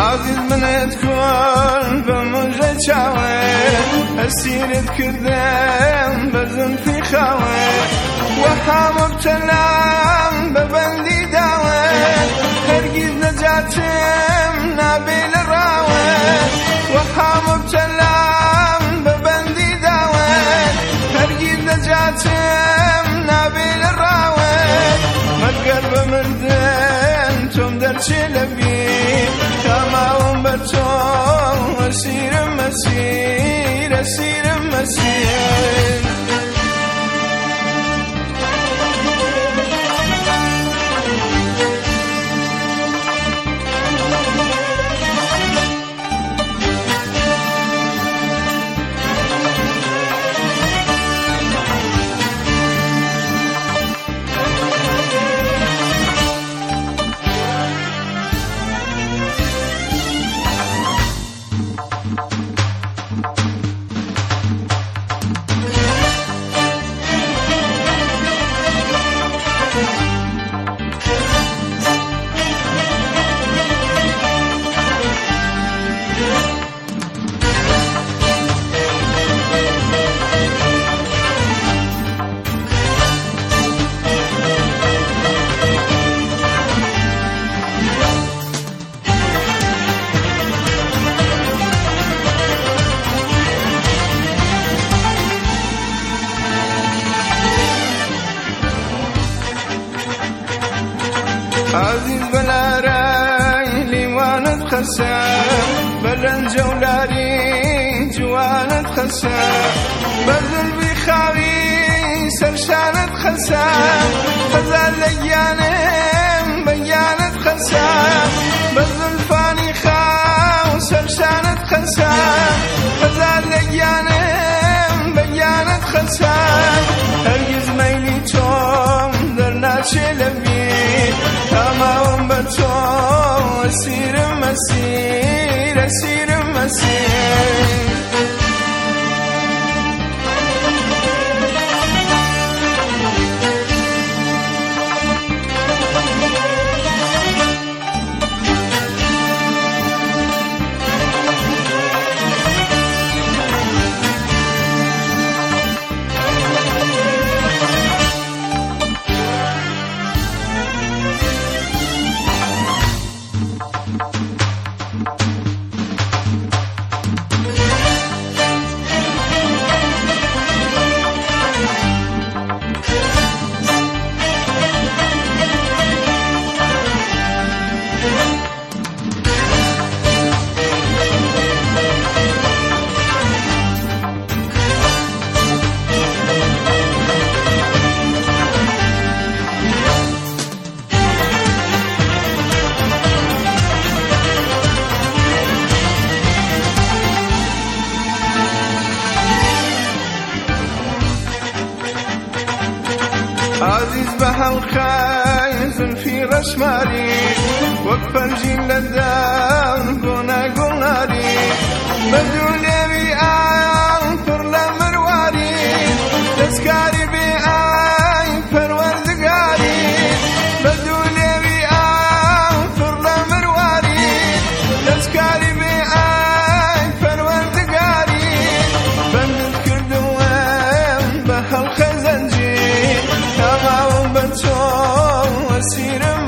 عزیز منت کن بموجه چاوه اسیرت کردم بزنفی خواه وها مبتلام ببندی داوه هرگیز نجاتم نابیل راوه وها مبتلام ببندی داوه هرگیز نجاتم نابیل راوه مگر بمردن توم درچه لبی تمام بتوم اسیرم مسیر اسیرم مسیر عزیز بلارای لیوانت خسر بلند جولاری جوانت خسر بزل بخاوی سرشانت خسر خزال لیانم بیانت خسر بزل فانی خاو سرشانت خسر خزال لیانم بیانت خسر هرگز میلی توم در ناچه لبی تمام بتوم اسیرم مسیر اسیرم مسیر عزیز به حلقه زلفی رشماری وقت فرجین لدان گونه گلناری بدون بی آن پر لمرواری دستکاری بی آن پروردگاری بدون بی آن پر لمرواری دستکاری بی آن پروردگاری بندت کردوم به حلقه زنجیر تمام بتوم اسیرم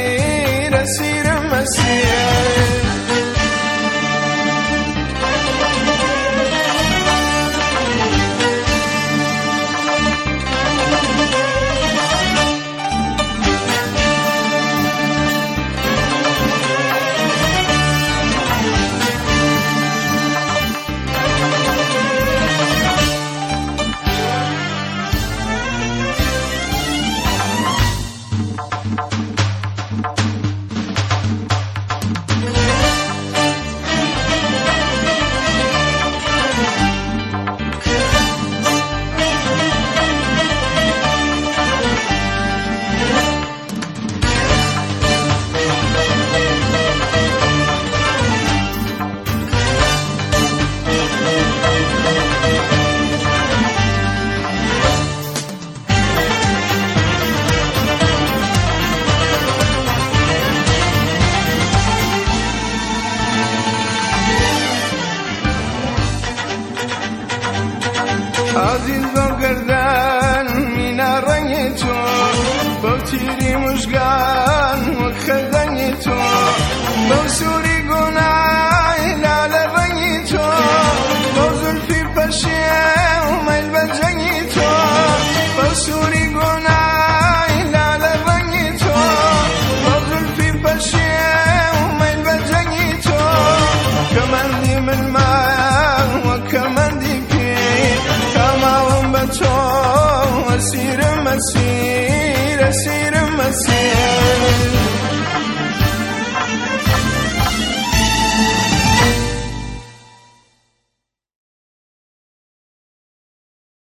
مسیر اسیرم مسیر سيرة سيرة